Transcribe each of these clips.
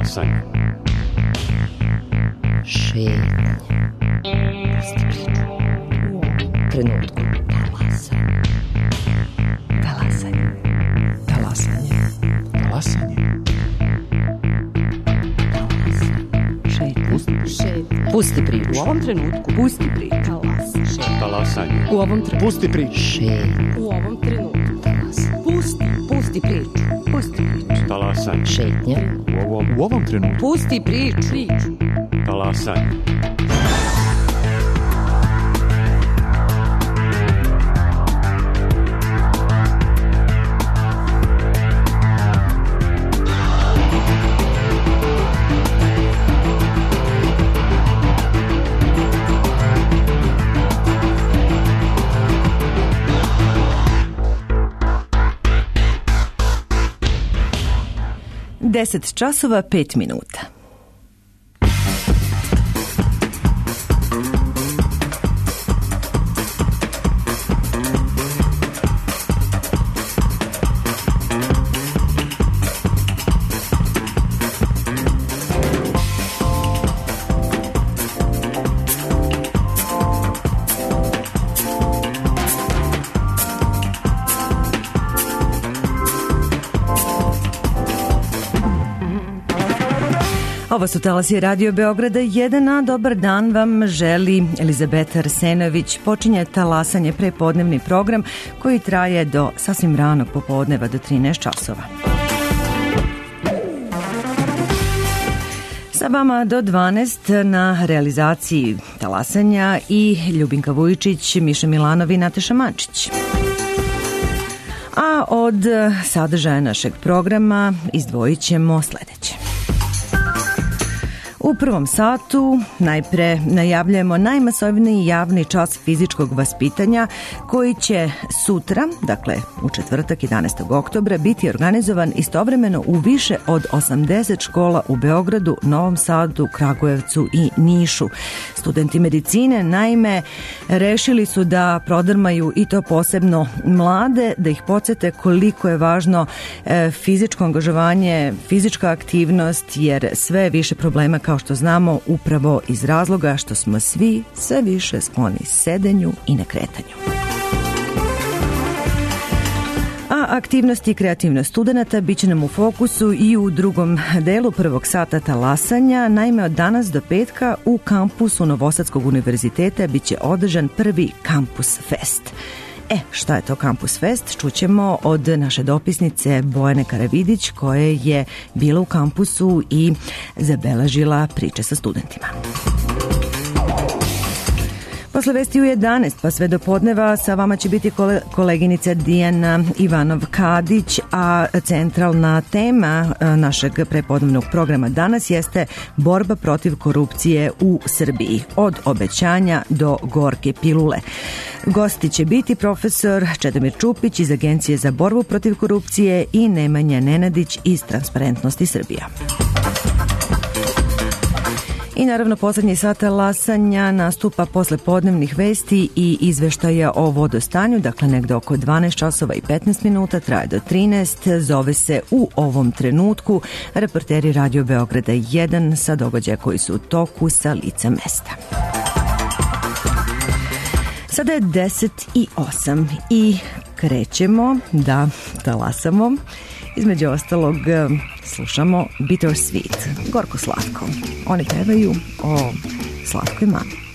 Talasanje. Šetnja. Trenutku. Talasanje. Talasanje. Talasanje. Talasanje. Šetnja. Pusti priču. U ovom trenutku. Pusti priču. Talasanje. U ovom trenutku. Pusti priču. Šetnja. U ovom trenutku. Pusti priču. Pusti priču. Talasanje. Šetnja. U ovom trenutku. Pusti priču. Talasanje. Deset časova 5 minuta. Ovo su talasi Radio Beograda 1, a dobar dan vam želi Elizabeta Arsenović. Počinje talasanje prepodnevni program koji traje do sasvim ranog popodneva do 13 časova. Sa vama do 12 na realizaciji talasanja i Ljubinka Vujičić, Miša Milanov i Nataša Mančić. A od sadržaja našeg programa izdvojit ćemo sledeće. U prvom satu najpre najavljujemo najmasovniji javni čas fizičkog vaspitanja koji će sutra, dakle u četvrtak 11. oktobra, biti organizovan istovremeno u više od 80 škola u Beogradu, Novom Sadu, Kragujevcu i Nišu. Studenti medicine naime rešili su da prodrmaju i to posebno mlade, da ih podsete koliko je važno fizičko angažovanje, fizička aktivnost, jer sve više problema kao što znamo upravo iz razloga što smo svi sve više skloni sedenju i nekretanju. A aktivnosti i kreativnost studenata bit će nam u fokusu i u drugom delu prvog sata talasanja. Naime, od danas do petka u kampusu Novosadskog univerziteta bit će održan prvi Campus Fest. Šta je to Campus Fest? Čućemo od naše dopisnice Bojane Karavidić koja je bila u kampusu i zabeležila priče sa studentima. Posle vesti u 11, pa sve do podneva, sa vama će biti koleginica Dijana Ivanov-Kadić, a centralna tema našeg prepodnevnog programa danas jeste borba protiv korupcije u Srbiji, od obećanja do gorke pilule. Gosti će biti profesor Čedomir Čupić iz Agencije za borbu protiv korupcije i Nemanja Nenadić iz Transparentnosti Srbija. I naravno poslednji sat talasanja nastupa posle podnevnih vesti i izveštaja o vodostanju, dakle negde oko 12 časova i 15 minuta, traje do 13, zove se U ovom trenutku, reporteri Radio Beograda 1 sa događaja koji su u toku sa lica mesta. Sada je 10:08 i krećemo da talasamo. Između ostalog slušamo Bittersweet, gorko slatko. Oni pevaju o slatkoj mami.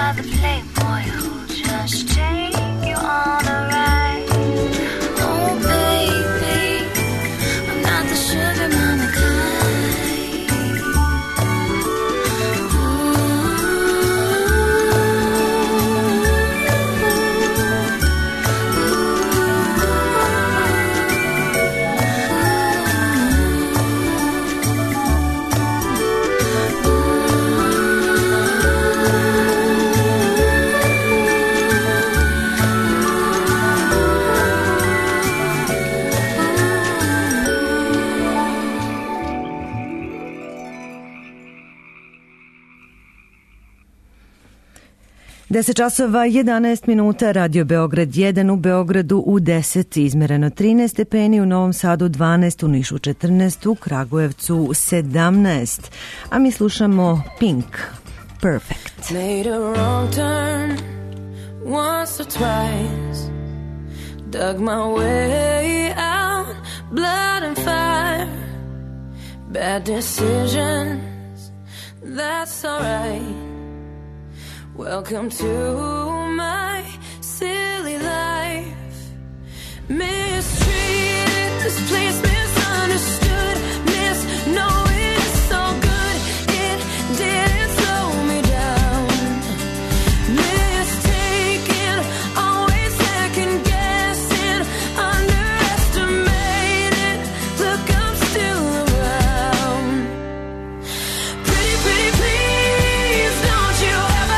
by the playboy who'll just take you on a ride. Oh baby, I'm not the sugar mama kind. Deset časova 11 minuta, Radio Beograd 1 u Beogradu u 10 izmereno 13 stepeni, u Novom Sadu 12, u Nišu 14, u Kragujevcu 17. A mi slušamo Pink, Perfect. Made a wrong turn once or twice, dug my way out, blood and fire, bad decisions, that's alright. Welcome to my silly life. Mistreated, this place misunderstood, knowing it's so good, it didn't slow me down. Mistaken, always second guessing, underestimated, look, I'm still around. Pretty, pretty, please, don't you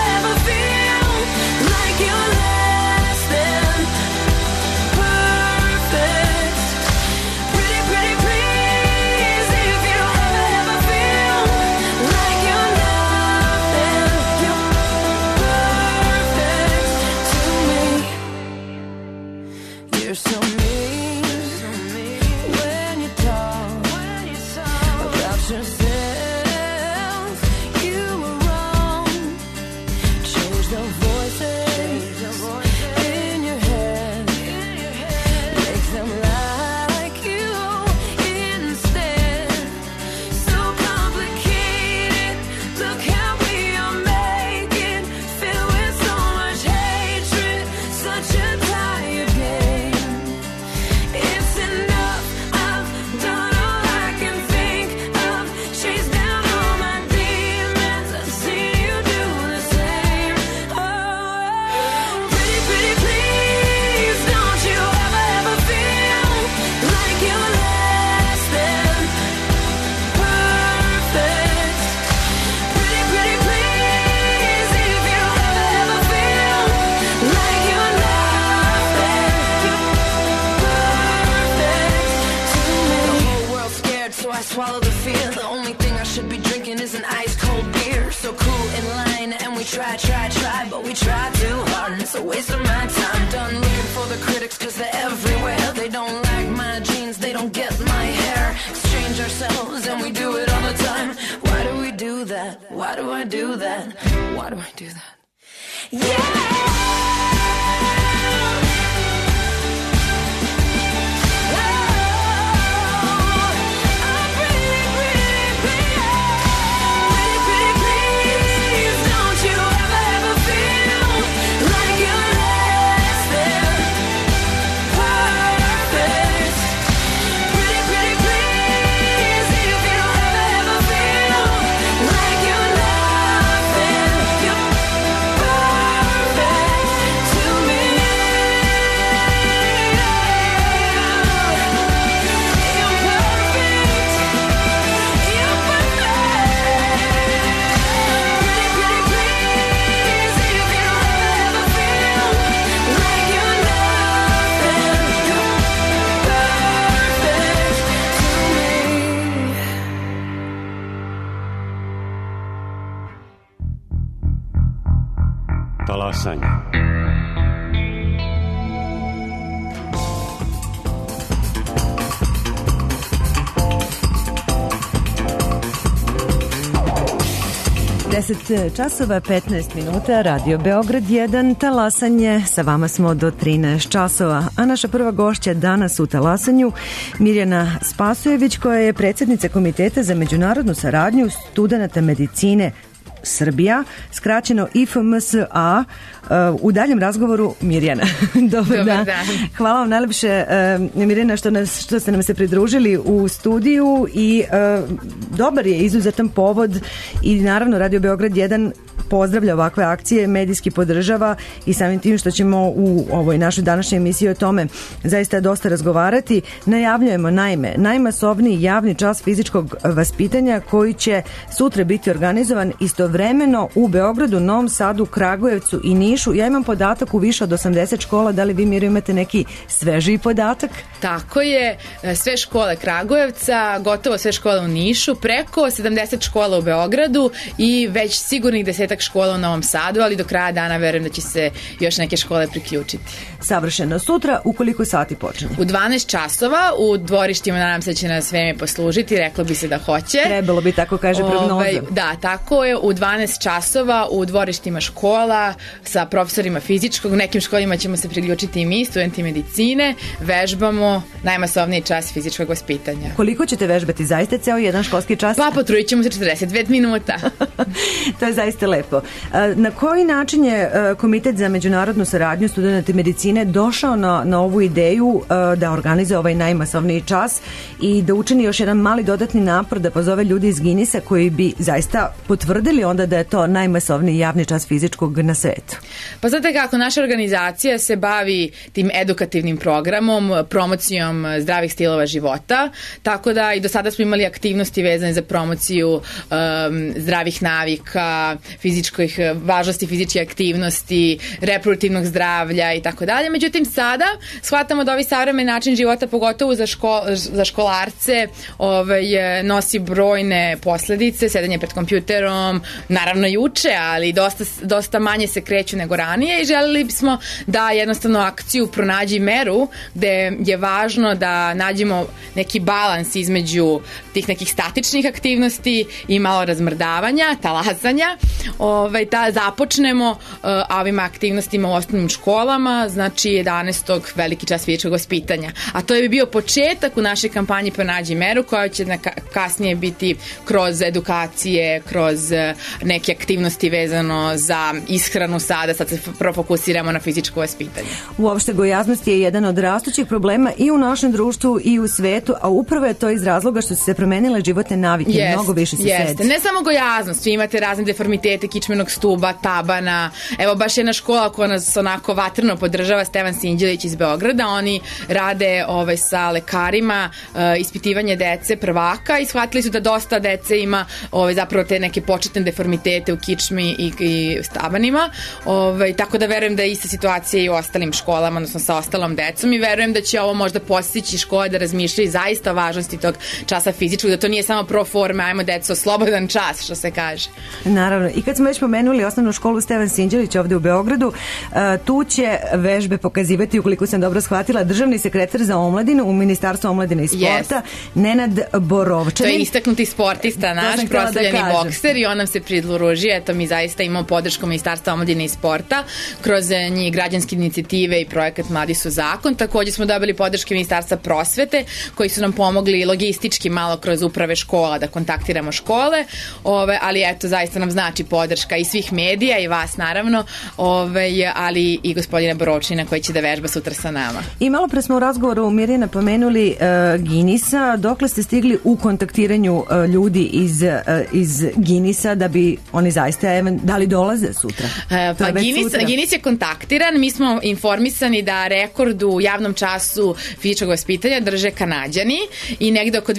swallow the fear. The only thing I should be drinking is an ice cold beer. So cool in line and we try, but we try too hard and it's a waste of my time. Done looking for the critics cause they're everywhere. They don't like my jeans, they don't get my hair. Exchange ourselves and we do it all the time. Why do we do that? Why do I do that? Why do I do that? Yeah! Talasanje. Deset časova 15 minuta, Radio Beograd 1, talasanje, sa vama smo do 13 časova, a naša prva gošća danas u talasanju Mirjana Spasojević, koja je predsjednica Komiteta za međunarodnu saradnju studenata medicine Srbija, skraćeno IFMSA. U daljem razgovoru Mirjana. Dobar dan. Hvala vam najlepše, Mirjana, što ste nam se pridružili u studiju i dobar je izuzetan povod i naravno Radio Beograd 1 pozdravlja ovakve akcije, medijski podržava i samim tim što ćemo u ovoj našoj današnjoj emisiji o tome zaista dosta razgovarati. Najavljujemo najmasovniji javni čas fizičkog vaspitanja koji će sutra biti organizovan istovremeno u Beogradu, Novom Sadu, Kragujevcu i Nišu. Ja imam podatak u više od 80 škola, da li vi, Mirjo, imate neki svežiji podatak? Tako je, sve škole Kragujevca, gotovo sve škole u Nišu, preko 70 škola u Beogradu i već sigurnih 10 škola u Novom Sadu, ali do kraja dana verujem da će se još neke škole priključiti. Savršeno. Sutra u koliko sati počne? U 12 časova, u dvorištima, nadam se da će nas vreme poslužiti, reklo bi se da hoće. Trebalo bi, tako kaže prognoza. Da, tako je, u 12 časova u dvorištima škola sa profesorima fizičkog, u nekim školima ćemo se priključiti i mi, studenti medicine, vežbamo najmasovniji čas fizičkog vaspitanja. Koliko ćete vežbati? Zaista ceo jedan školski čas? Pa potrudit ćemo se 45 minuta. To je zaista lepo. Na koji način je Komitet za međunarodnu saradnju studenta medicine došao na ovu ideju da organizuje ovaj najmasovniji čas i da učini još jedan mali dodatni napor da pozove ljudi iz Guinnessa koji bi zaista potvrdili onda da je to najmasovniji javni čas fizičkog na svetu? Pa znate kako, naša organizacija se bavi tim edukativnim programom, promocijom zdravih stilova života, tako da i do sada smo imali aktivnosti vezane za promociju zdravih navika, fizičkih važnosti fizičke aktivnosti, reproduktivnog zdravlja i tako dalje. Međutim, sada shvatamo da ovaj savremen način života, pogotovo za školarce, nosi brojne posledice, sedanje pred kompjuterom, naravno i uče, ali dosta manje se kreću nego ranije i želeli bismo da jednostavno akciju pronađi meru gde je važno da nađemo neki balans između tih nekih statičnih aktivnosti i malo razmrdavanja, talasanja, da započnemo ovim aktivnostima u osnovnim školama, znači 11. veliki čas fizičkog vaspitanja. A to je bio početak u našoj kampanji Pronađi meru, koja će kasnije biti kroz edukacije, kroz neke aktivnosti vezano za ishranu sada se fokusiramo na fizičko vaspitanje. Uopšte gojaznost je jedan od rastućih problema i u našem društvu i u svetu, a upravo je to iz razloga što su se promenile životne navike, mnogo više se sedi. Ne samo gojaznost, vi imate razne deformitete kičmenog stuba, tabana, evo baš jedna škola koja nas onako vatrno podržava, Stevan Sinđelić iz Beograda, oni rade sa lekarima ispitivanje dece prvaka i shvatili su da dosta dece ima zapravo te neke početne deformitete u kičmi i tabanima, tako da verujem da je ista situacija i u ostalim školama, odnosno sa ostalom decom i verujem da će ovo možda postići škole da razmišljaju zaista o važnosti tog časa fizičkog, da to nije samo pro forme, ajmo deco, slobodan čas, što se kaže. Naravno, i kad smo već pomenuli osnovnu školu Stevan Sinđelić ovde u Beogradu, tu će vežbe pokazivati, ukoliko sam dobro shvatila, državni sekretar za omladinu u Ministarstvu omladine i sporta, Nenad Borovčanin. To je istaknuti sportista, naš proslavljeni bokser i on nam se pridružio, eto mi zaista imamo podršku Ministarstva omladine i sporta kroz njih građanske inicijative i projekat Mladi su zakon. Takođe smo dobili podrške Ministarstva prosvete koji su nam pomogli logistički malo kroz uprave škola da kontaktiramo škole, ali eto zaista nam znači podrška i svih medija i vas naravno, ali i gospodina Borovčina koji će da vežba sutra sa nama. I malo pre smo u razgovoru, Mirjana, pomenuli Guinnessa. Dokle ste stigli u kontaktiranju ljudi iz Guinnessa da bi oni zaista da li dolaze sutra? Pa Guinness je kontaktiran, mi smo informisani da rekord u javnom času fizičkog vaspitanja drže Kanađani i negde oko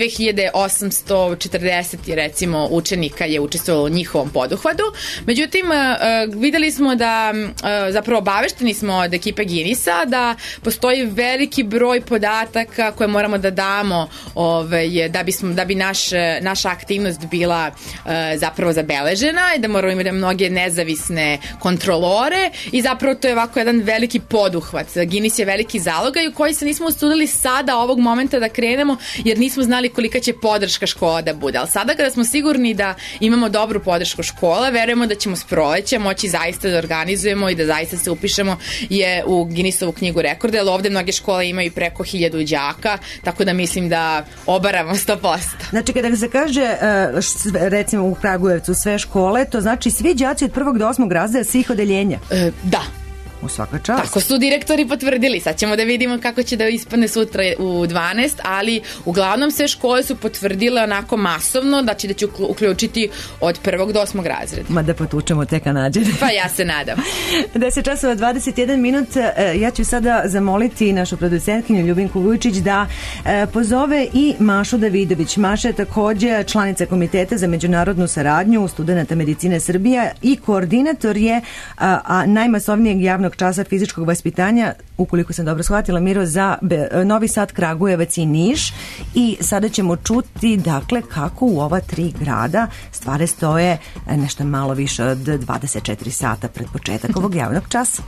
2840 recimo učenika je učestvovalo u njihovom poduhvatu. Međutim, videli smo da zapravo obavešteni smo od ekipe Guinnessa da postoji veliki broj podataka koje moramo da damo da bi naša aktivnost bila zapravo zabeležena i da moramo imati mnoge nezavisne kontrolore i zapravo to je ovako jedan veliki poduhvat. Guinness je veliki zalogaj u koji se nismo usudili sada ovog momenta da krenemo jer nismo znali kolika će podrška škola da bude. Ali sada kada smo sigurni da imamo dobru podršku škola, verujemo da ćemo s proleća moći zaista da organizujemo i da zaista se upišemo je u Guinnessovu knjigu rekorda, jer ovde mnoge škole imaju preko 1000 đaka, tako da mislim da obaramo 100%. Znači, kada se kaže, recimo u Kragujevcu sve škole, to znači svi đaci od 1. do 8. razreda svih odeljenja? Da. U svaka čast. Tako su direktori potvrdili. Sad ćemo da vidimo kako će da ispadne sutra u 12, ali uglavnom sve škole su potvrdile onako masovno da će uključiti od 1. do 8. razreda. Ma da potučemo te Kanađane. Pa ja se nadam. 10 časova 21 minut. Ja ću sada zamoliti našu producentkinju Ljubinku Vujičić da pozove i Mašu Davidović. Maša je takođe članica Komiteta za međunarodnu saradnju studenta medicine Srbija i koordinator je najmasovnijeg javnog časa fizičkog vaspitanja, ukoliko sam dobro shvatila, Miro, za Novi Sad, Kragujevac i Niš. I sada ćemo čuti, dakle, kako u ova 3 grada stvari stoje nešto malo više od 24 sata pred početak ovog javnog časa.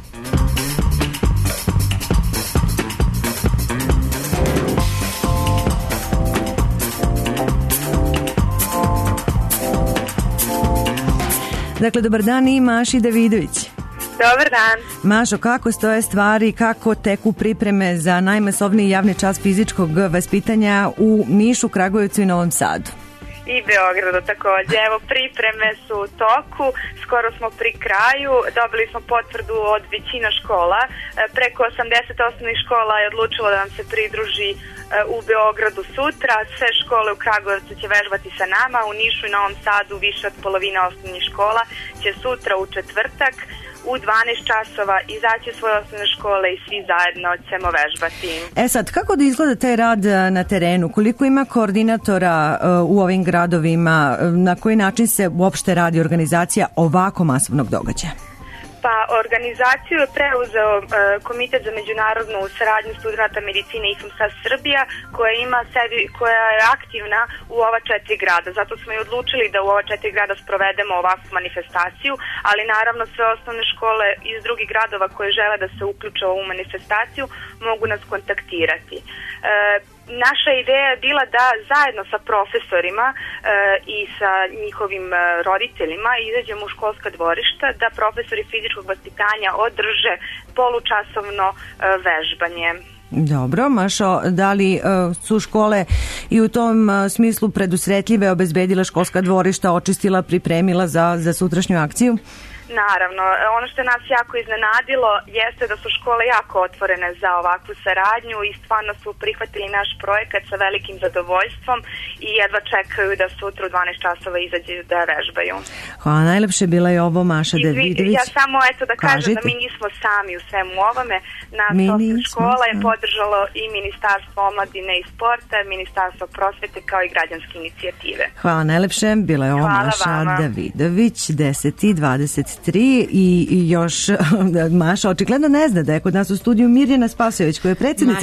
Dakle, dobar dan i Maši Davidović. Dobar dan. Mašo, kako stoje stvari, kako teku pripreme za najmasovniji javni čas fizičkog vaspitanja u Nišu, Kragujevcu i Novom Sadu? I Beogradu takođe. Evo, pripreme su u toku, skoro smo pri kraju, dobili smo potvrdu od većina škola, preko 80 osnovnih škola je odlučilo da nam se pridruži u Beogradu sutra, sve škole u Kragujevcu će vežbati sa nama, u Nišu i Novom Sadu više od polovine osnovnih škola će sutra u četvrtak u 12 časova izaći svoje osnovne škole i svi zajedno ćemo vežbati. Sad, kako da izgleda taj rad na terenu? Koliko ima koordinatora u ovim gradovima? Na koji način se uopšte radi organizacija ovako masovnog događaja? Pa, organizaciju je preuzeo Komitet za međunarodnu saradnju studenta medicine IFMSA Srbija, koja je aktivna u ova 4 grada. Zato smo i odlučili da u ova 4 grada sprovedemo ovakvu manifestaciju, ali naravno sve osnovne škole iz drugih gradova koje žele da se uključe u ovu manifestaciju mogu nas kontaktirati. Naša ideja je bila da zajedno sa profesorima i sa njihovim roditeljima izađemo u školska dvorišta, da profesori fizičkog vaspitanja održe polučasovno vežbanje. Dobro, Mašo, da li su škole i u tom smislu predusretljive, obezbedile školska dvorišta, očistila, pripremila za sutrašnju akciju? Naravno, ono što nas jako iznenadilo jeste da su škole jako otvorene za ovakvu saradnju i stvarno su prihvatili naš projekat sa velikim zadovoljstvom i jedva čekaju da sutra u 12 časova izađu da vežbaju. Hvala, najlepše bila je ovo Maša Davidović. Ja samo da kažem da mi nismo sami u svemu ovome. Nas 8 škola je podržalo i Ministarstvo omladine i sporta, Ministarstvo prosvete kao i građanske inicijative. Hvala najlepše, bila je ovo Maša Davidović, 10:23 i još Maša očigledno ne zna da je kod nas u studiju Mirjana Spasojević, koja je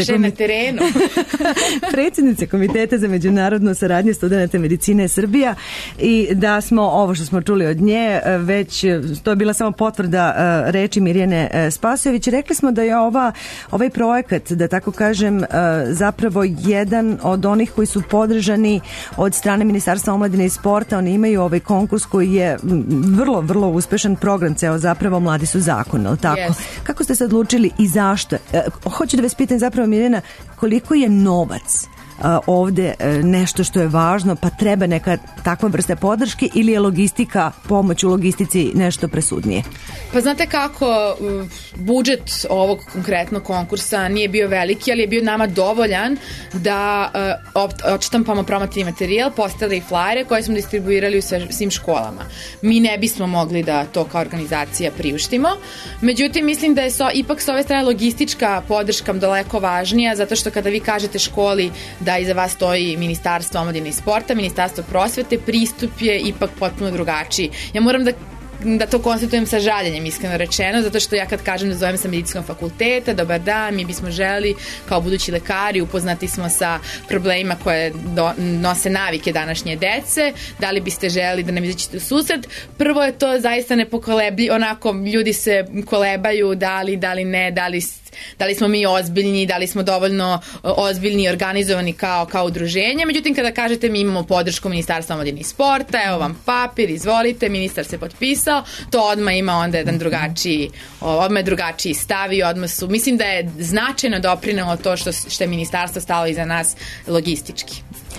predsjednica Komiteta za međunarodnu saradnju studenta medicine Srbija, i da smo ovo što smo čuli od nje već, to je bila samo potvrda reči Mirjane Spasojević. Rekli smo da je ovaj projekat, da tako kažem, zapravo jedan od onih koji su podržani od strane Ministarstva omladine i sporta. Oni imaju ovaj konkurs koji je vrlo, vrlo uspešan program, ceo zapravo Mladi su zakon, ali tako? Yes. Kako ste se odlučili i zašto? Hoću da vas pitam zapravo, Mirjana, koliko je novac ovde nešto što je važno, pa treba neka takva vrsta podrške, ili je logistika, pomoć u logistici nešto presudnije? Pa znate kako, budžet ovog konkretnog konkursa nije bio veliki, ali je bio nama dovoljan da odštampamo promotivni materijal, postali flajere koje smo distribuirali u svim školama. Mi ne bismo mogli da to kao organizacija priuštimo, međutim mislim da je ipak s ove strane logistička podrška daleko važnija, zato što kada vi kažete školi da iza vas stoji Ministarstvo omladine i sporta, Ministarstvo prosvete, pristup je ipak potpuno drugačiji. Ja moram da to konstatujem sa žaljenjem, iskreno rečeno, zato što ja kad kažem da zovem sa medicinskog fakulteta, dobar dan, mi bismo želi kao budući lekari, upoznati smo sa problemima koje nose navike današnje dece, da li biste želi da nam izađete u susret. Prvo je to zaista nepokolebljivo, onako ljudi se kolebaju, da li ne, da li smo mi ozbiljni, da li smo dovoljno ozbiljni i organizovani kao udruženje. Međutim, kada kažete mi imamo podršku Ministarstva omladine i sporta, evo vam papir, izvolite, ministar se potpisao, posao, to odmah ima onda jedan odmah je drugačiji stav i odmah su, mislim da je značajno doprinelo to što je ministarstvo stalo iza nas logistički.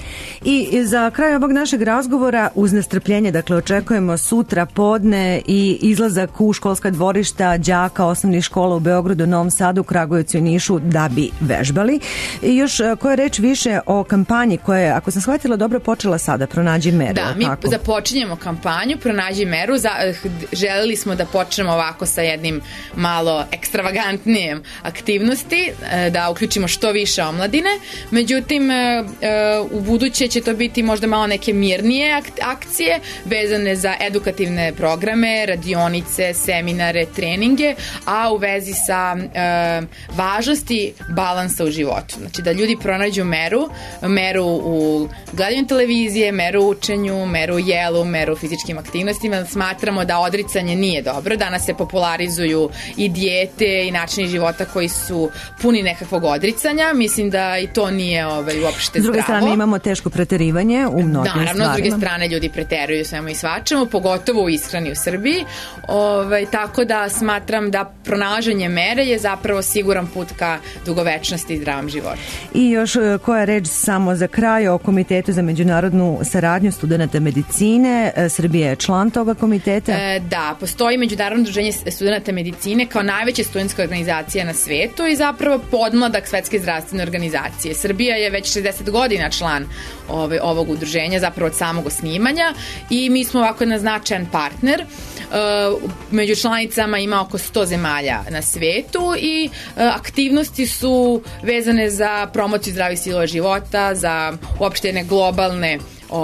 I za kraj ovog našeg razgovora uz nestrpljenje, dakle očekujemo sutra podne i izlazak u školska dvorišta đaka osnovnih škola u Beogradu, Novom Sadu, Kragujevcu i Nišu da bi vežbali. I još koja reč više o kampanji koja je, ako sam shvatila dobro, počela sada, Pronađi meru. Da, mi započinjemo kampanju Pronađi meru, želeli smo da počnemo ovako sa jednim malo ekstravagantnijem aktivnosti, da uključimo što više omladine, međutim u buduće će to biti možda malo neke mirnije akcije vezane za edukativne programe, radionice, seminare, treninge, a u vezi sa važnosti balansa u životu. Znači da ljudi pronađu meru u gledanju televizije, meru u učenju, meru u jelu, meru u fizičkim aktivnostima. Smatramo da odricanje nije dobro. Danas se popularizuju i dijete i načini života koji su puni nekakvog odricanja. Mislim da i to nije uopšte zdravo. S druge strane imamo teško preterivanje u mnogim stvarima. Naravno, s druge strane ljudi preteruju svemu i svačemu, pogotovo u ishrani u Srbiji. Tako da smatram da pronalaženje mere je zapravo siguran put ka dugovečnosti i zdravom životu. I još koja reč samo za kraj o Komitetu za međunarodnu saradnju studenata medicine. Srbija je član toga komiteta? Da, postoji Međunarodno udruženje studenata medicine kao najveća studentska organizacija na svetu i zapravo podmladak Svetske zdravstvene organizacije. Srbija je već 60 godina član ovog udruženja, zapravo od samog osnivanja, i mi smo ovako jedan značajan partner. Među članicama ima oko 100 zemalja na svetu i aktivnosti su vezane za promociju zdravih stilova života, za uopšte jedne globalne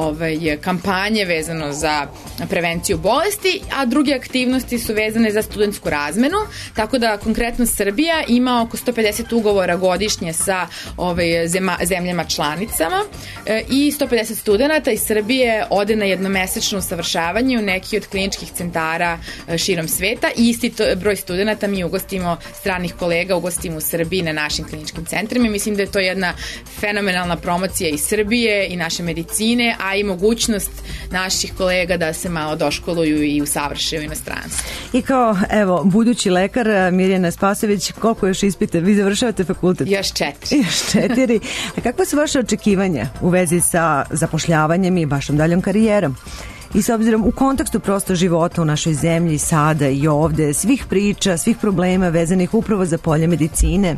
kampanje vezano za prevenciju bolesti, a druge aktivnosti su vezane za studentsku razmenu, tako da konkretno Srbija ima oko 150 ugovora godišnje sa zemljama članicama i 150 studenata iz Srbije ode na jednomesečno usavršavanje u neki od kliničkih centara širom sveta i isti broj studenata mi ugostimo, stranih kolega ugostimo u Srbiji na našim kliničkim centrima. Mislim da je to jedna fenomenalna promocija iz Srbije i naše medicine, a i mogućnost naših kolega da se malo doškoluju i usavrše u inostranstvu. I kao, budući lekar Mirjana Spasojević, koliko još ispita? Vi završavate fakultet? Još 4. A kakva su vaše očekivanja u vezi sa zapošljavanjem i vašom daljom karijerom? I s obzirom u kontekstu prosto života u našoj zemlji, sada i ovde, svih priča, svih problema vezanih upravo za polje medicine.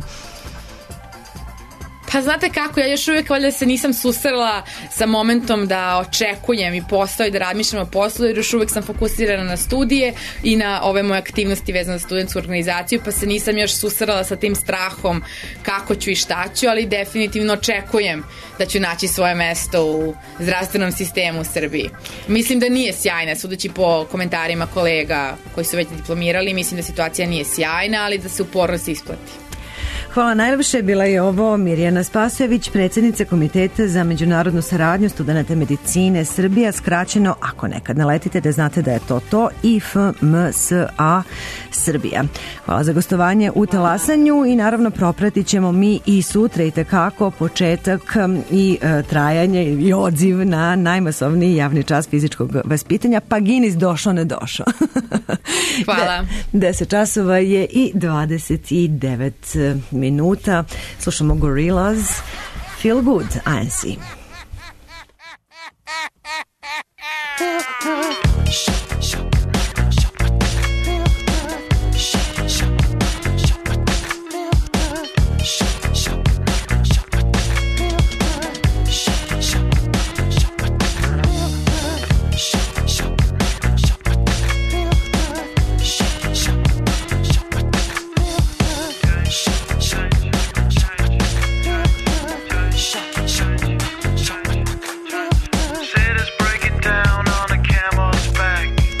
Pa znate kako, ja još uvijek valjda se nisam susrela sa momentom da očekujem i posao i da razmišljam o poslu, jer još uvijek sam fokusirana na studije i na ove moje aktivnosti vezane za studentsku organizaciju, pa se nisam još susrela sa tim strahom kako ću i šta ću, ali definitivno očekujem da ću naći svoje mesto u zdravstvenom sistemu u Srbiji. Mislim da nije sjajna, sudeći po komentarima kolega koji su već diplomirali, mislim da situacija nije sjajna, ali da se uporno se isplati. Hvala najljepše, bila je ovo Mirjana Spasojević, predsjednica Komiteta za međunarodnu saradnju studenata medicine Srbija, skraćeno, ako nekad naletite, da znate da je to IFMSA Srbija. Hvala za gostovanje u Talasanju i naravno propratit ćemo mi i sutra i tekako početak i trajanje i odziv na najmasovniji javni čas fizičkog vaspitanja, pa Ginis došao, ne došao. Hvala. 10 časova je i 29 minuta. Slušamo Gorillaz, Feel Good, ANC. Said it's breaking down on a camel's back.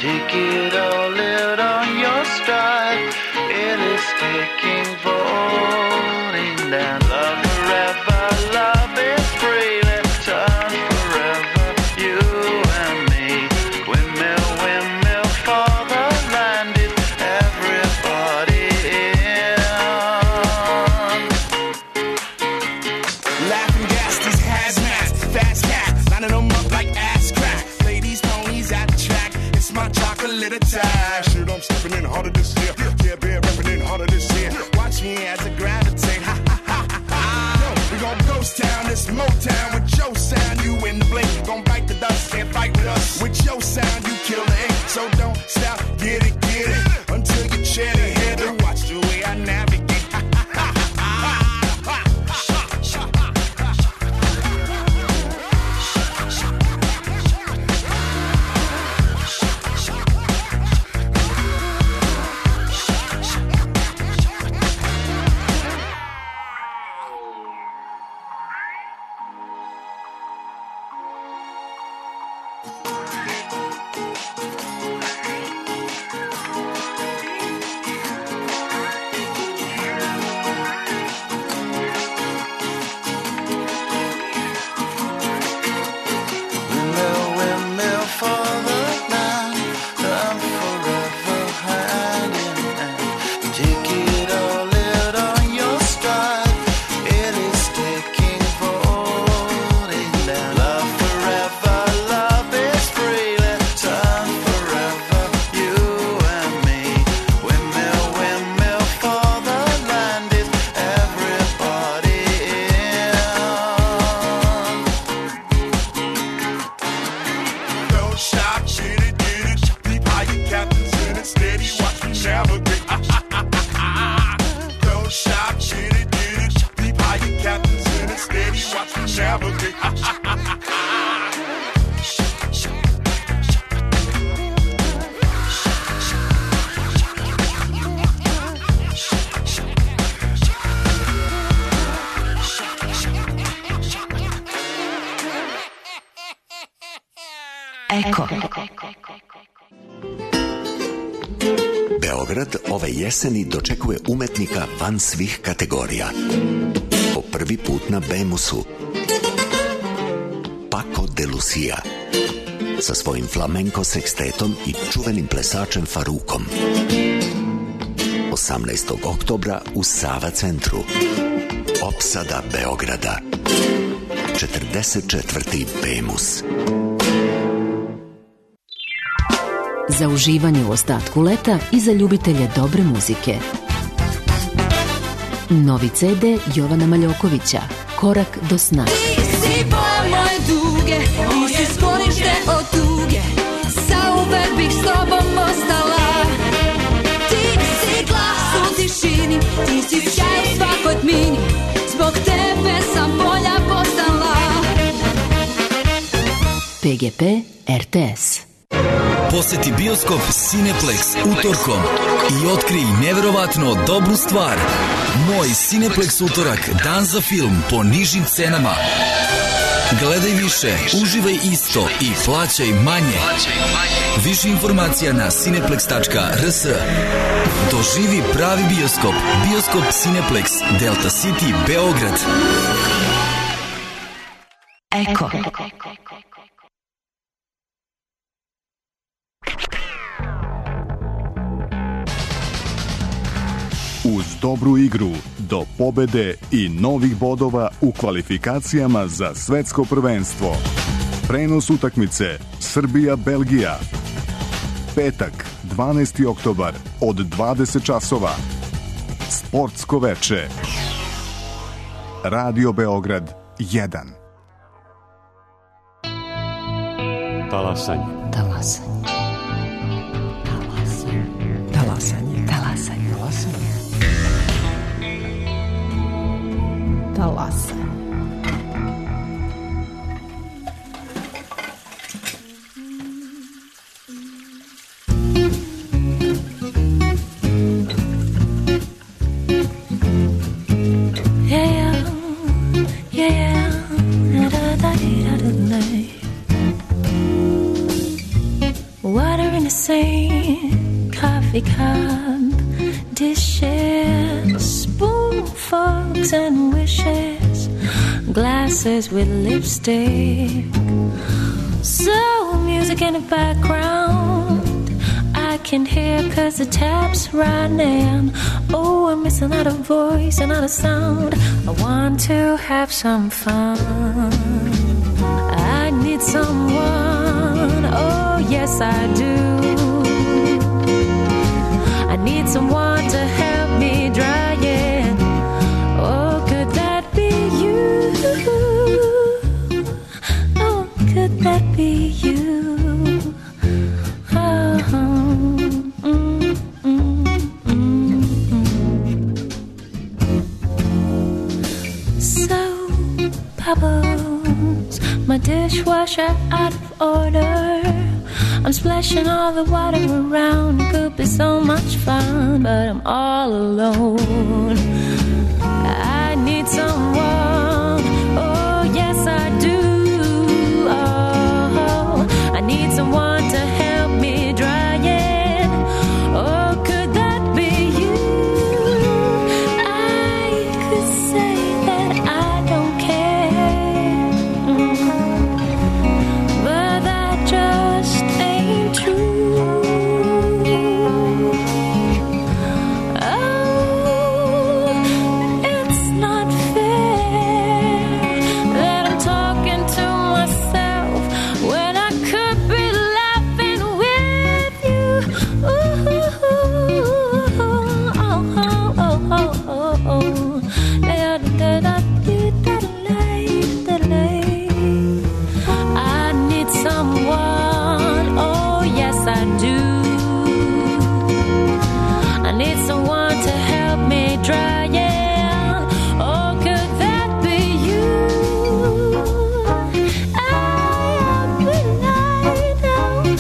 Take it all out on your stride. It is taking, falling down. Love forever, love is free. Let's turn forever, you and me. Windmill, windmill for the land. Is everybody in? Laughing gas, these hazmats, fast cats, lining them up like ass crack. Ladies, ponies at the track. It's my chocolate attack. Shit, I'm stepping in harder this year. Yeah, bear repping in harder this year. Watch me as I gravitate. Ha ha ha ha ha. We gon' ghost town, this Motown with your sound. You in the blink, gon' bite the dust, can't fight with us. With your sound, you kill the ink. So don't stop, get it, until you chat it head. Watch the way I navigate. Ha ha ha ha. Windmill, windmill for the land. Turn forever, hand in hand. Take it all out on your stride. It is taking, falling down. Love forever, love is free. Let's turn forever, you and me. Windmill, windmill for the land. Is everybody in? Don't stop, get it, deep higher captains in it, steady, watch me navigate. Don't stop, get it, deep higher captains in it, steady, watch me navigate. Eko. Beograd ove jeseni dočekuje umetnika van svih kategorija. Po prvi put na Bemusu. Paco de Lucia. Sa svojim flamenko sekstetom i čuvenim plesačem Farukom. 18. oktobra u Sava centru. Opsada Beograda. 44. Bemus. Za uživanje u ostatku leta i za ljubitelje dobre muzike. Novi CD Jovana Maljokovića, Korak do sna. Ti si boja moje duge, ti si sklonište od tuge, zauvek bih s tobom ostala. Ti si glas u tišini, ti si sjaj u svakoj tmini, zbog tebe sam bolja postala. PGP RTS. Poseti bioskop Cineplex utorkom i otkrij neverovatno dobru stvar. Moj Cineplex utorak, dan za film po nižim cenama. Gledaj više, uživaj isto i plaćaj manje. Više informacija na cineplex.rs. Doživi pravi bioskop. Bioskop Cineplex, Delta City, Beograd. Eko. Uz dobru igru do pobede i novih bodova u kvalifikacijama za svetsko prvenstvo. Prenos utakmice Srbija-Belgija. Petak, 12. oktobar od 20 časova. Sportsko veče. Radio Beograd 1. Talasanje. Talasanje. Talasanje. Talasanje. Talasanje. sharing the same coffee cup, dishes, spoon, forks and wishes, glasses with lipstick. So music in the background I can hear 'cause the tap's running. Oh, I'm missing out a voice and out a sound. I want to have some fun. I need someone, oh yes I do. I need someone to help me dry it. Oh, could that be you? Oh, could that be you? Oh, So, bubbles, my dishwasher out of order. I'm splashing all the water around. It could be so much fun, but I'm all alone. I need someone, oh yes I do. Oh, I need someone to help me dry it. Oh, could that be you? I could say that I don't care, but that just ain't true. Oh, it's not fair that I'm talking to myself when I could be laughing with you. Ooh, oh, oh, oh, oh, oh, oh. I need someone, oh yes I do. I need someone to help me dry it. Oh, could that be you? I've been lying down.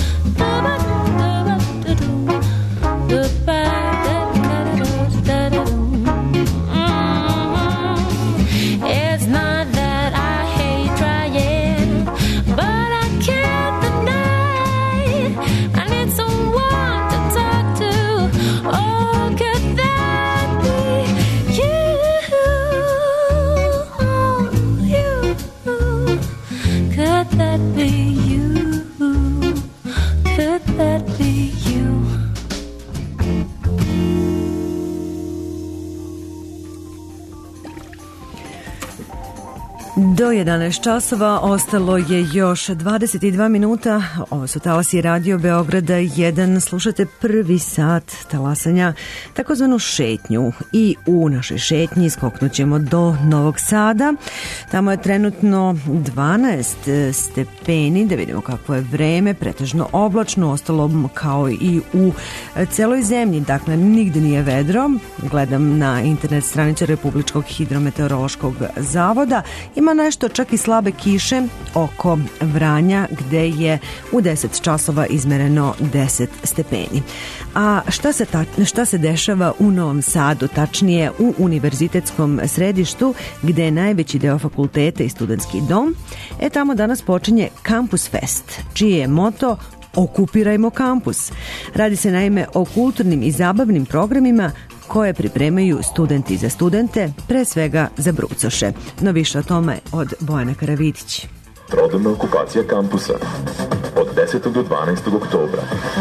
It's not that I hate trying, but I can't deny I need someone to talk to. Oh, could that be you? You. Could that be you? Could that be you? Do 11 časova ostalo je još 22 minuta. Ovo su talasi Radio Beograda 1. Slušate prvi sat talasanja, takozvanu šetnju. I u našoj šetnji skoknućemo do Novog Sada. Tamo je trenutno 12 stepeni. Da vidimo kakvo je vreme. Pretežno oblačno, ostalo kao i u celoj zemlji. Dakle, nigde nije vedro. Gledam na internet stranicu Republičkog hidrometeorološkog zavoda. Ima nešto čak i slabe kiše oko Vranja gde je u 10 časova izmereno 10 stepeni. A šta se dešava u Novom Sadu, tačnije u univerzitetskom središtu gde je najveći deo fakulteta i studentski dom? Tamo danas počinje Campus Fest, čiji je moto Okupirajmo kampus. Radi se naime o kulturnim i zabavnim programima koje pripremaju studenti za studente, pre svega za brucoše. No više o tome od Bojana Karavidić. Trodnevna okupacija kampusa od 10. do 12. oktobra.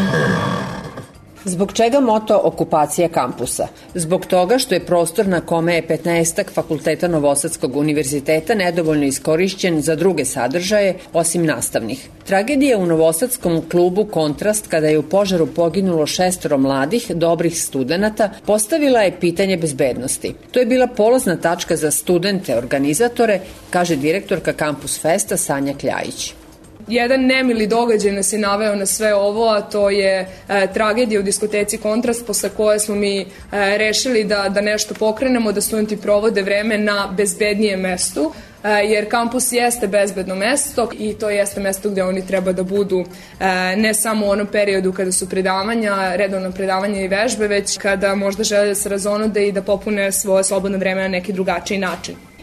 Zbog čega moto okupacija kampusa? Zbog toga što je prostor na kome je 15 fakulteta Novosadskog univerziteta nedovoljno iskorišćen za druge sadržaje, osim nastavnih. Tragedija u Novosadskom klubu Kontrast, kada je u požaru poginulo 6 mladih, dobrih studenata, postavila je pitanje bezbednosti. To je bila polazna tačka za studente, organizatore, kaže direktorka Campus Festa Sanja Kljajić. Jedan nemili događaj nas je naveo na sve ovo, a to je tragedija u diskoteci Kontrast, posle koje smo mi rešili da nešto pokrenemo, da studenti provode vreme na bezbednijem mestu, jer kampus jeste bezbedno mesto i to jeste mesto gde oni treba da budu ne samo u onom periodu kada su predavanja, redovno predavanja i vežbe, već kada možda žele da se razonude i da popune svoje slobodno vreme na neki drugačiji način.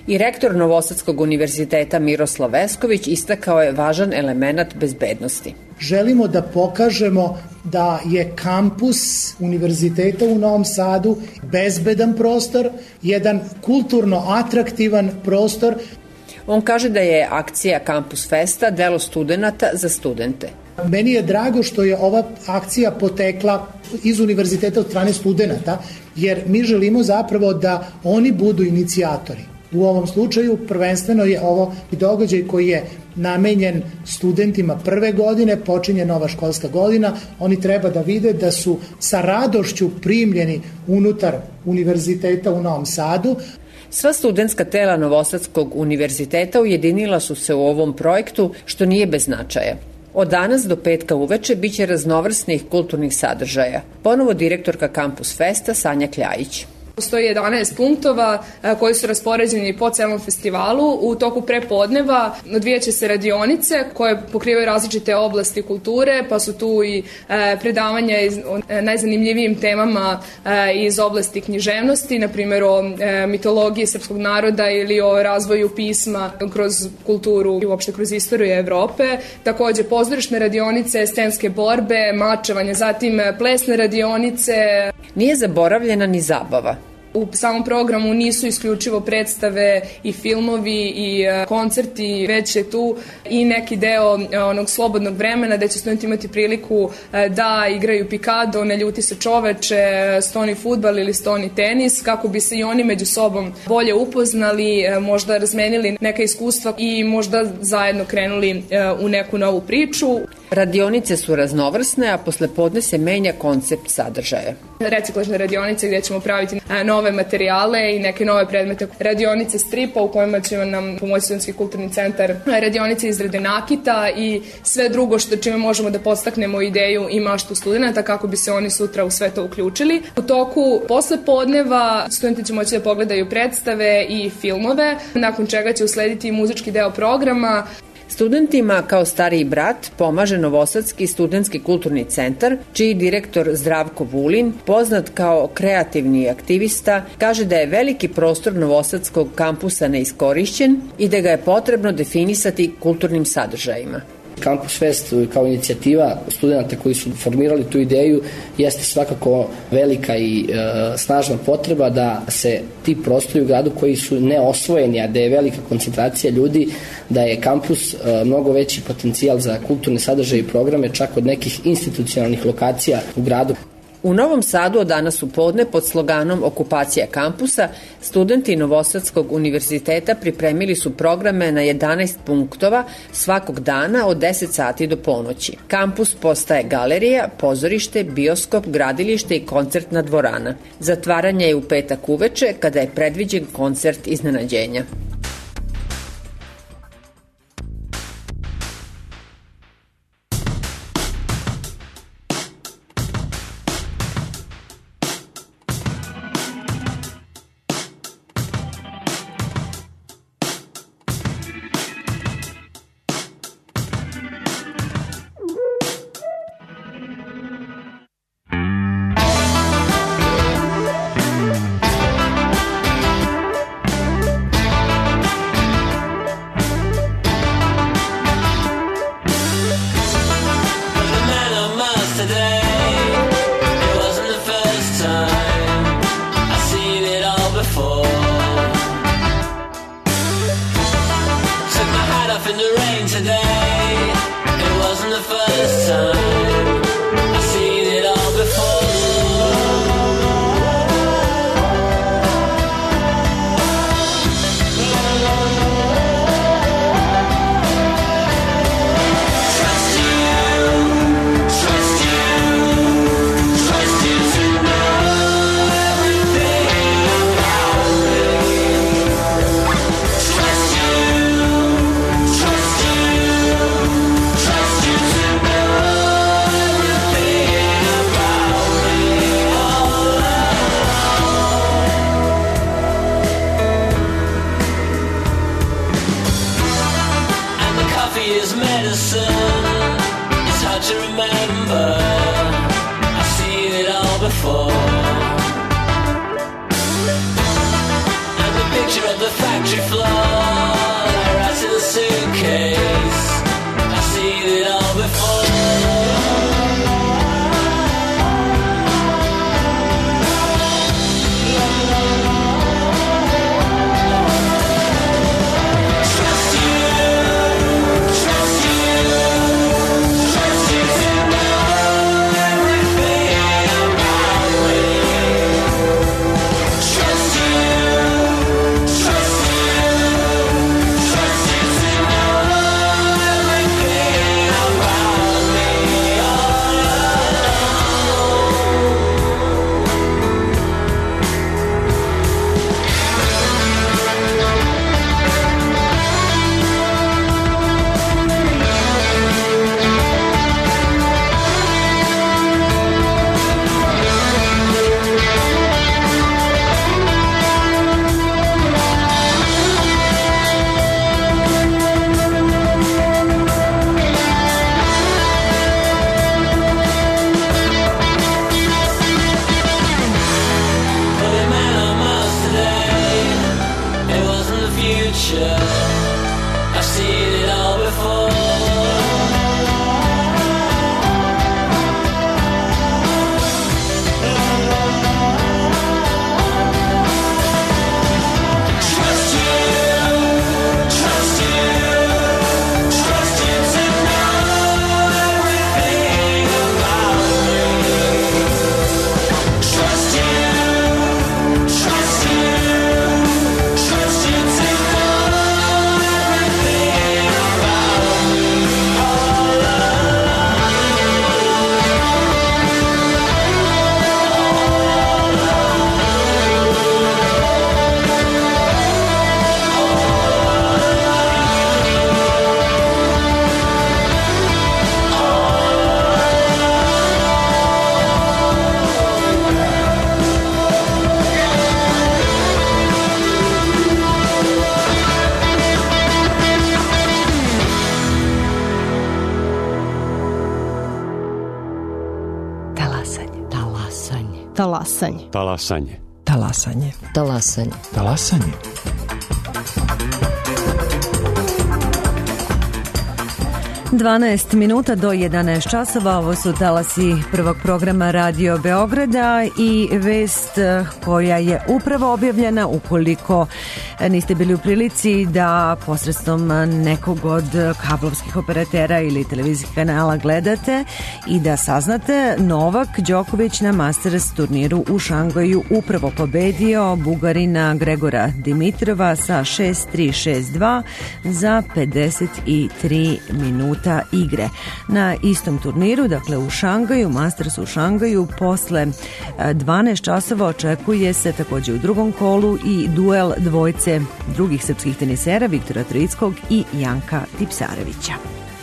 I rektor Novosadskog univerziteta Miroslav Vesković istakao je važan element bezbednosti. Želimo da pokažemo da je kampus univerziteta u Novom Sadu bezbedan prostor, jedan kulturno atraktivan prostor. On kaže da je akcija Campus Festa delo studenata za studente. Meni je drago što je ova akcija potekla iz univerziteta od strane studenata, jer mi želimo zapravo da oni budu inicijatori. U ovom slučaju prvenstveno je ovo događaj koji je namenjen studentima prve godine, počinje nova školska godina, oni treba da vide da su sa radošću primljeni unutar univerziteta u Novom Sadu. Sva studentska tela Novosadskog univerziteta ujedinila su se u ovom projektu, što nije bez značaja. Od danas do petka uveče biće raznovrsnih kulturnih sadržaja. Ponovo direktorka Campus Festa Sanja Kljajić. Postoji 11 punktova koji su raspoređeni po celom festivalu. U toku prepodneva odvijaće se radionice koje pokrivaju različite oblasti kulture, pa su tu i predavanja o najzanimljivijim temama iz oblasti književnosti, na primjer o mitologiji srpskog naroda ili o razvoju pisma kroz kulturu i uopšte kroz istoriju Evrope. Takođe pozorišne radionice, scenske borbe, mačevanje, zatim plesne radionice. Nije zaboravljena ni zabava. U samom programu nisu isključivo predstave i filmovi i koncerti, već je tu i neki deo onog slobodnog vremena gde će studenti imati priliku da igraju pikado, ne ljuti se čoveče, stoni fudbal ili stoni tenis, kako bi se i oni među sobom bolje upoznali, možda razmenili neka iskustva i možda zajedno krenuli u neku novu priču. Radionice su raznovrsne, a posle podne se menja koncept sadržaja. Reciklažne radionice gde ćemo praviti nove materijale i neke nove predmete. Radionice stripa u kojima će nam pomoći Studentski kulturni centar. Radionice izrade nakita i sve drugo čime možemo da podstaknemo ideju i maštu studenta kako bi se oni sutra u sve to uključili. U toku posle podneva studenti će moći da pogledaju predstave i filmove, nakon čega će uslediti i muzički deo programa. Studentima kao stariji brat pomaže Novosadski studentski kulturni centar, čiji direktor Zdravko Vulin, poznat kao kreativni aktivista, kaže da je veliki prostor Novosadskog kampusa neiskorišćen i da ga je potrebno definisati kulturnim sadržajima. Campus Fest kao inicijativa studenta koji su formirali tu ideju jeste svakako velika i snažna potreba da se ti prostori u gradu koji su neosvojeni, a da je velika koncentracija ljudi, da je kampus mnogo veći potencijal za kulturne sadržaje i programe čak od nekih institucionalnih lokacija u gradu. U Novom Sadu od danas u podne pod sloganom Okupacija kampusa studenti Novosadskog univerziteta pripremili su programe na 11 punktova svakog dana od 10 sati do ponoći. Kampus postaje galerija, pozorište, bioskop, gradilište i koncertna dvorana. Zatvaranje je u petak uveče kada je predviđen koncert iznenađenja. Trust you to know laundry floor, right to the suitcase. I've seen it all before. I've seen it all before. Trust you to know everything about me. Trust you to know everything about me all along. Talasanje. Talasanje. Talasanje. Talasanje. Talasanje. Dvanaest minuta do 11 časova, ovo su talasi prvog programa Radio Beograda i vest koja je upravo objavljena, ukoliko niste bili u prilici da posredstvom nekog od kablovskih operatera ili televizijskih kanala gledate i da saznate, Novak Đoković na Masters turniru u Šangaju upravo pobedio Bugarina Gregora Dimitrova sa 6-3, 6-2 za 53 minuta igre. Na istom turniru, dakle u Šangaju, Masters u Šangaju, posle 12 časova očekuje se takođe u drugom kolu i duel dvojce drugih srpskih tenisera Viktora Troickog i Janka Tipsarevića.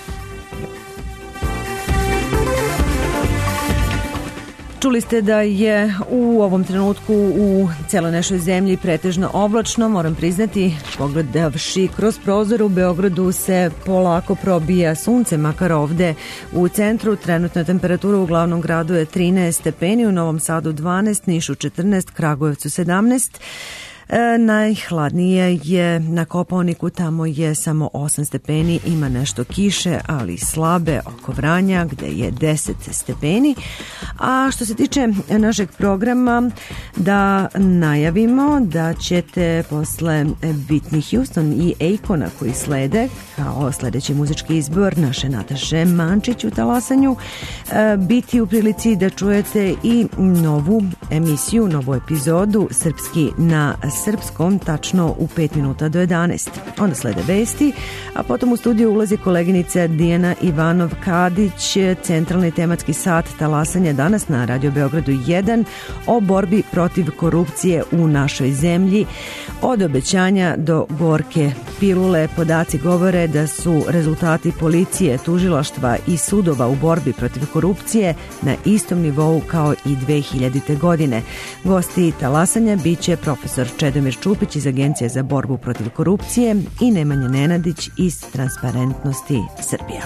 Čuli ste da je u ovom trenutku u celoj našoj zemlji pretežno oblačno. Moram priznati, pogledavši kroz prozor u Beogradu se polako probija sunce, makar ovde u centru. Trenutna temperatura u glavnom gradu je 13 stepeni, u Novom Sadu 12, Nišu 14, Kragujevcu 17. Najhladnije je na Kopaoniku, tamo je samo 8 stepeni, ima nešto kiše, ali slabe oko Vranja gde je 10 stepeni. A što se tiče našeg programa, da najavimo da ćete posle Whitney Houston i Akona koji slede kao sledeći muzički izbor naše Nataše Mančić u Talasanju biti u prilici da čujete i novu emisiju, novu epizodu Srpski na srpskom, tačno u 5 minuta do 11. Onda slede vesti, a potom u studiju ulazi koleginica Dijana Ivanov-Kadić, centralni tematski sat Talasanja danas na Radio Beogradu 1 o borbi protiv korupcije u našoj zemlji. Od obećanja do gorke pilule podaci govore da su rezultati policije, tužilaštva i sudova u borbi protiv korupcije na istom nivou kao i 2000. godine. Gosti Talasanja biće profesor Čedomir Čupić iz Agencije za borbu protiv korupcije i Nemanja Nenadić iz Transparentnosti Srbija.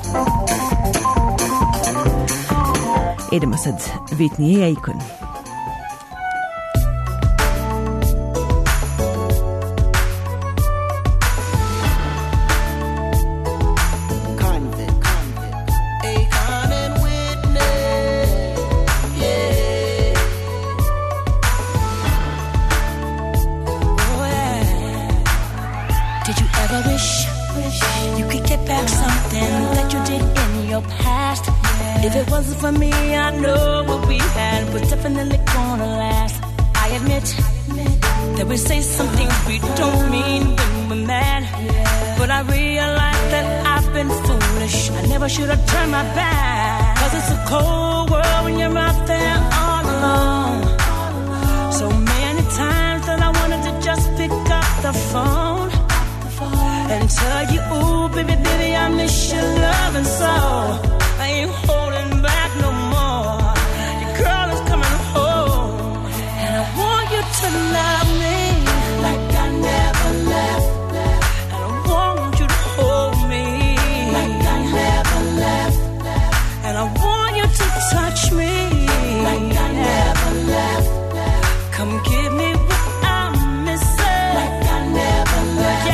Idemo sad Whitney i Akon. it wasn't for me, I know what we had was definitely gonna last. I admit that we say some things we don't mean when we're mad. But I realize that I've been foolish. I never should have turned my back. Cause it's a cold world when you're out there all alone. So many times that I wanted to just pick up the phone and tell you, ooh, baby, baby, I miss your love. And so I ain't holding back no more. Your girl is coming home, and I want you to love me like I never left. And I want you to hold me like I never left. And I want you to touch me like I never left. Come give me what I'm missing like I never left.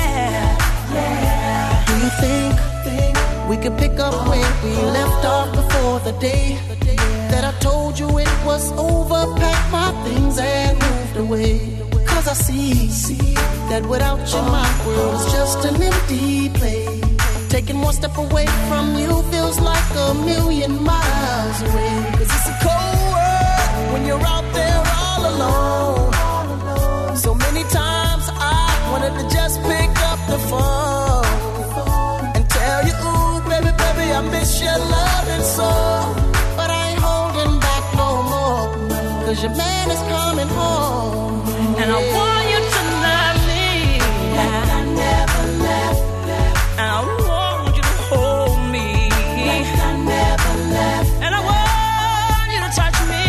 Yeah. Do you think we could pick up where we left off before the day that I told you it was over? Pack my things and moved away. Cause I see that without you my world is just an empty place. Taking one step away from you feels like a million miles away. Cause it's a cold world when you're out there all alone. So many times I wanted to just pick up the phone and tell you, ooh, baby, baby, I miss your loving soul. But I ain't holding back no more, cause your man is coming home. And I want you to love me like I never left. And I want you to hold me like I never left. And I want you to touch me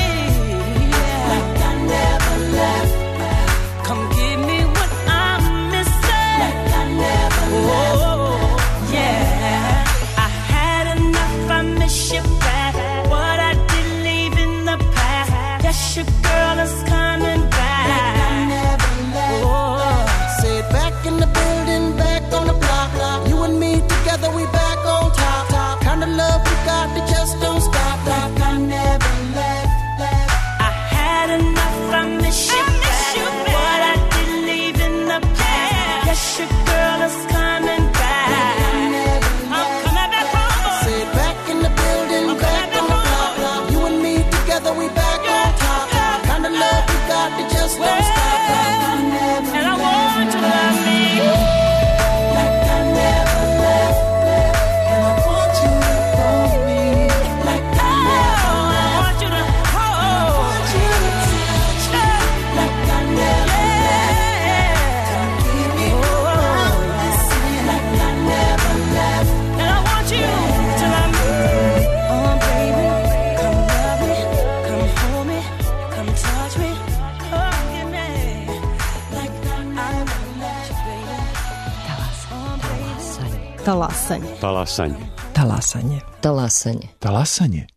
like I never left. Come give me what I'm missing like I never left. Oh, yeah. I had enough, I miss you back. What I did leave in the past. Yes, your girl is coming back like I never left. Oh, say it back in the building, back on the block. You and me together, we back on top. Kind of love we got that just don't stop like I never left. I had enough, I miss you back. What I did leave in the past. Yes, your girl is coming back. I'm coming back home. Say it back in the building, back on the block. You and me together, we back on top. Kind of love we got that just don't stop like I never left. And I want you to love me like I never left. And I want you to hold me like I never left. I want you to hold. I want you to touch me like I never left. Come give me what I'm missing like I never left. And I want you to love me. Oh, baby, come love me, come hold me, come touch me. Oh, give me like I never left you, baby. Talasanje. Talasanje. Talasanje. Talasanje. Talasanje.